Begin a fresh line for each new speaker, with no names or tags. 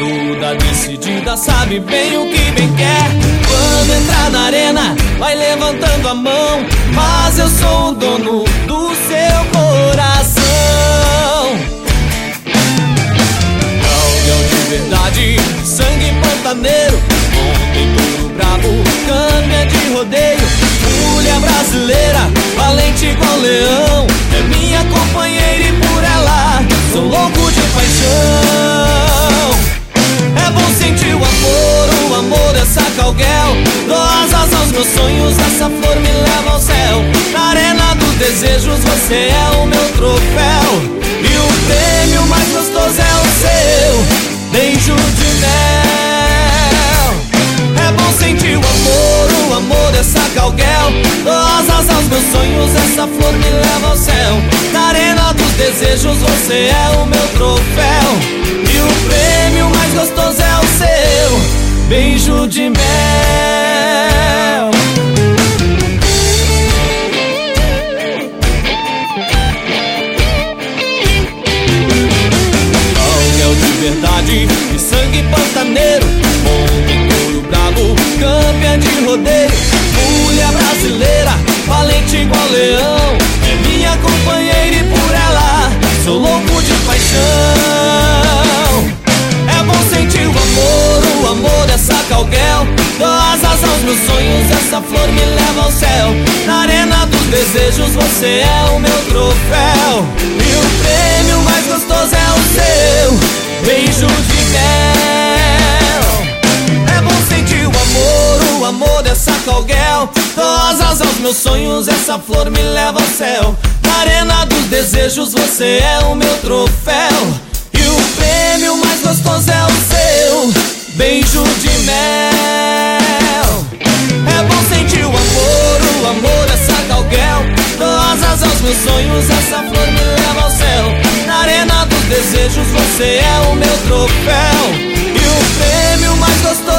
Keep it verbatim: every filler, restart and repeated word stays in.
Toda decidida, sabe bem o que bem quer. Quando entrar na arena, vai levantando a mão, mas eu sou o dono do seu coração. Galgão de verdade, sangue pantaneiro, ontem touro bravo, câmbia de rodeio. Mulher brasileira, valente igual leão, é minha companheira e por ela sou louco de paixão. É bom sentir o amor, o amor dessa Calguel. Dou asas aos meus sonhos, essa flor me leva ao céu. Na arena dos desejos você é o meu troféu, e o prêmio mais gostoso é o seu beijo de mel. É bom sentir o amor, o amor dessa Calguel. Dou asas aos meus sonhos, essa flor me leva ao céu. Na arena dos desejos você é o meu troféu, e o prêmio mais gostoso é o seu beijo de mel. Calguel de verdade, de sangue pantaneiro, homem couro bravo, campeã de rodeio. Mulher brasileira, valente igual leão, é minha companheira e por ela sou louco de paixão. É bom sentir o amor, o amor dessa Calguel. Dou asas aos meus sonhos, essa flor me leva ao céu. Na arena dos desejos você é o meu troféu, e o prêmio mais gostoso é o seu beijo de mel. É bom sentir o amor, o amor dessa Calguel. Dou asas aos meus sonhos, essa flor me leva ao céu. Na arena dos desejos você é o meu troféu, e o prêmio mais gostoso é o seu beijo de mel. É bom sentir o amor, o amor dessa Calguel. Dou asas aos meus sonhos, essa flor me leva ao céu. Na arena dos desejos você é o meu troféu, e o prêmio mais gostoso